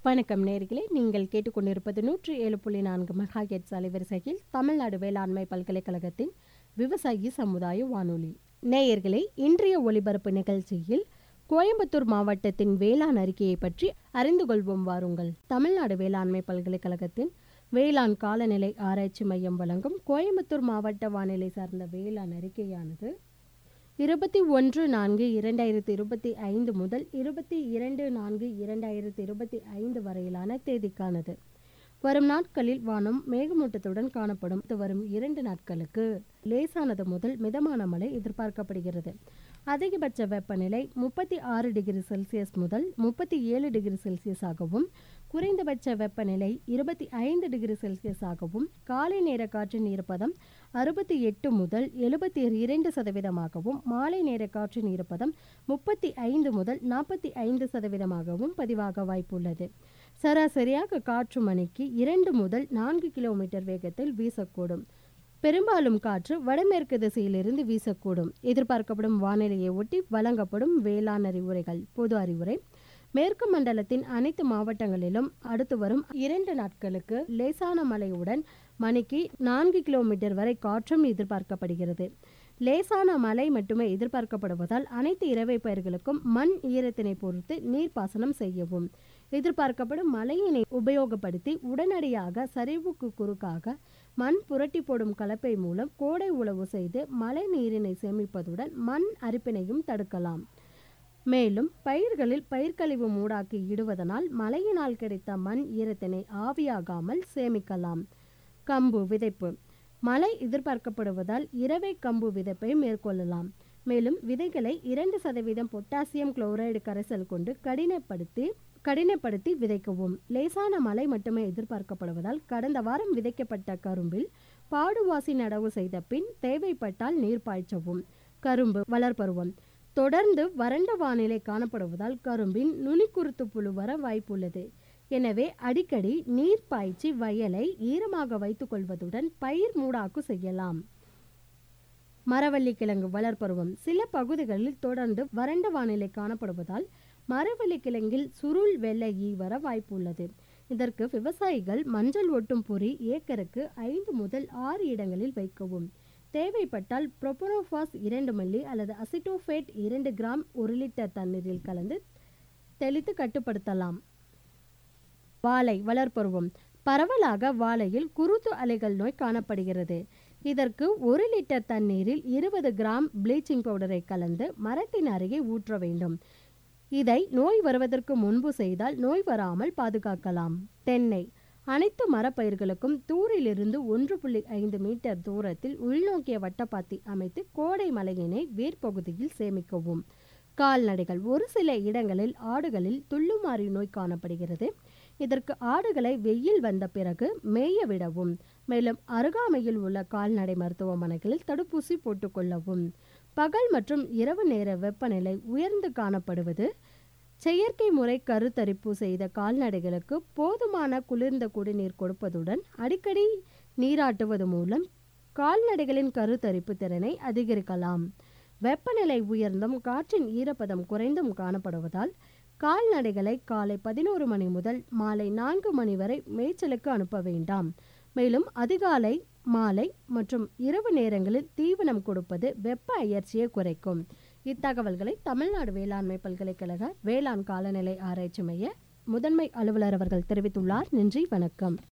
வணக்கம் நேயர்களே, நீங்கள் கேட்டுக்கொண்டிருப்பது 107.4 மெகாஹெர்ட்ஸ் அலைவரிசையில் தமிழ்நாடு வேளாண்மை பல்கலைக்கழகத்தின் விவசாயி சமுதாய வானொலி. நேயர்களே, இன்றைய ஒலிபரப்பு நிகழ்ச்சியில் கோயம்புத்தூர் மாவட்டத்தின் வேளாண் அறிக்கையை பற்றி அறிந்து கொள்வோம் வாருங்கள். தமிழ்நாடு வேளாண்மை பல்கலைக்கழகத்தின் வேளாண் காலநிலை ஆராய்ச்சி மையம் வழங்கும் கோயம்புத்தூர் மாவட்ட வானிலை சார்ந்த வேளாண் அறிக்கையானது 21/4/2025 முதல் 22/4/2025 வரையிலான தேதிக்கானது. வரும் நாட்களில் வானம் மேகமூட்டத்துடன் காணப்படும். வரும் 2 நாட்களுக்கு லேசானது முதல் மிதமான மழை எதிர்பார்க்கப்படுகிறது. அதிகபட்ச வெப்பநிலை 36 டிகிரி செல்சியஸ் முதல் 37 டிகிரி செல்சியஸ் ஆகவும், குறைந்தபட்ச வெப்பநிலை 25 டிகிரி செல்சியஸ் ஆகவும், காலை நேர காற்றின் ஈரப்பதம் 68 முதல் 72% மாலை நேர காற்றின் ஈரப்பதம் 35 முதல் 45% பதிவாக வாய்ப்புள்ளது. சராசரியாக காற்று மணிக்கு 2 முதல் 4 கிலோமீட்டர் வேகத்தில் வீசக்கூடும். பெரும்பாலும் காற்று வடமேற்கு திசையிலிருந்து வீசக்கூடும். எதிர்பார்க்கப்படும் வானிலையை ஒட்டி வழங்கப்படும் வேளாண் அறிவுரைகள். பொது அறிவுரை: மேற்கு மண்டலத்தின் அனைத்து மாவட்டங்களிலும் அடுத்து வரும் 2 நாட்களுக்கு லேசான மழையுடன் மணிக்கு 4 கிலோமீட்டர் வரை காற்றும் எதிர்பார்க்கப்படுகிறது. லேசான மழை மட்டுமே எதிர்பார்க்கப்படுவதால் அனைத்து இறவை பயிர்களுக்கும் மண் ஈரத்தினை பொறுத்து நீர்ப்பாசனம் செய்யவும். எதிர்பார்க்கப்படும் மழையினை உபயோகப்படுத்தி உடனடியாக சரிவுக்கு குறுக்காக மண் புரட்டி போடும் கலப்பை மூலம் கோடை உழவு செய்து மழை நீரினை சேமிப்பதுடன் மண் அரிப்பினையும் தடுக்கலாம். மேலும் பயிர்களில் பயிர்க்கழிவு மூடாக்கி இடுவதனால் மழையினால் கிடைத்த மண் ஈரத்தினை ஆவியாகாமல் சேமிக்கலாம். கம்பு விதைப்பு: மழை எதிர்பார்க்கப்படுவதால் இரவை கம்பு விதைப்பை மேற்கொள்ளலாம். மேலும் விதைகளை 2% பொட்டாசியம் குளோரைடு கரைசல் கொண்டு கடினப்படுத்தி விதைக்கவும். லேசான மழை மட்டுமே எதிர்பார்க்கப்படுவதால் கடந்த வாரம் விதைக்கப்பட்ட கரும்பில் பாடுவாசி நடவு செய்த பின் தேவைப்பட்டால் நீர் பாய்ச்சவும். கரும்பு வளர்பருவம்: தொடர்ந்து வறண்ட வானிலை காணப்படுவதால் கரும்பின் நுனிக்குருத்து புழு வர வாய்ப்புள்ளது. எனவே அடிக்கடி நீர் பாய்ச்சி வயலை ஈரமாக வைத்துக் கொள்வதுடன் பயிர் மூடாக்கு செய்யலாம். மரவள்ளி கிழங்கு வளர்பருவம்: சில பகுதிகளில் தொடர்ந்து வறண்ட வானிலை காணப்படுவதால் மரவள்ளி கிழங்கில் சுருள் வெள்ளை ஈ வர வாய்ப்புள்ளது. இதற்கு விவசாயிகள் மஞ்சள் ஒட்டும் பொறி ஏக்கருக்கு 5 முதல் 6 இடங்களில் வைக்கவும். தேவைப்பட்டால் புரோபனோபாஸ் 2 மில்லி அல்லது அசிட்டோபேட் 2 கிராம் 1 லிட்டர் தண்ணீரில் கலந்து தெளித்து கட்டுப்படுத்தலாம். வாழை வளர்பருவம்: பரவலாக வாழையில் குருத்து அலைகள் நோய் காணப்படுகிறது. இதற்கு 1 லிட்டர் தண்ணீரில் 20 கிராம் ப்ளீச்சிங் பவுடரை கலந்து மரத்தின் அருகே ஊற்ற வேண்டும். இதை நோய் வருவதற்கு முன்பு செய்தால் நோய் வராமல் பாதுகாக்கலாம். தென்னை: அனைத்து மரப்பயிர்களுக்கும் தூரிலிருந்து 1.5 மீட்டர் தூரத்தில் உள்நோக்கிய வட்டப்பாத்தி அமைத்து கோடை மழையினை வேர்பகுதியில் சேமிக்கவும். கால்நடைகள்: ஒரு சில இடங்களில் ஆடுகளில் துள்ளுமாறி நோய் காணப்படுகிறது. இதற்கு ஆடுகளை வெயில் வந்த பிறகு மேய விடவும். மேலும் அருகாமையில் உள்ள கால்நடை மருத்துவமனைகளில் தடுப்பூசி போட்டுக்கொள்ளவும். பகல் மற்றும் இரவு நேர வெப்பநிலை உயர்ந்து காணப்படுவது செயற்கை முறை கருத்தரிப்பு செய்த கால்நடைகளுக்கு போதுமான குளிர்ந்த குடிநீர் கொடுப்பதுடன் அடிக்கடி நீராட்டுவது மூலம் கால்நடைகளின் கருத்தரிப்பு திறனை அதிகரிக்கலாம். வெப்பநிலை உயர்ந்தும் காற்றின் ஈரப்பதம் குறைந்தும் காணப்படுவதால் கால்நடைகளை காலை 11 மணி முதல் மாலை 4 மணி வரை மேய்ச்சலுக்கு அனுப்ப வேண்டாம். மேலும் அதிகாலை, மாலை மற்றும் இரவு நேரங்களில் தீவனம் கொடுப்பது வெப்ப அயற்சியை குறைக்கும். இத்தகவல்களை தமிழ்நாடு வேளாண்மை பல்கலைக்கழக வேளாண் காலநிலை ஆராய்ச்சி மைய முதன்மை அலுவலர் அவர்கள் தெரிவித்துள்ளார். நன்றி, வணக்கம்.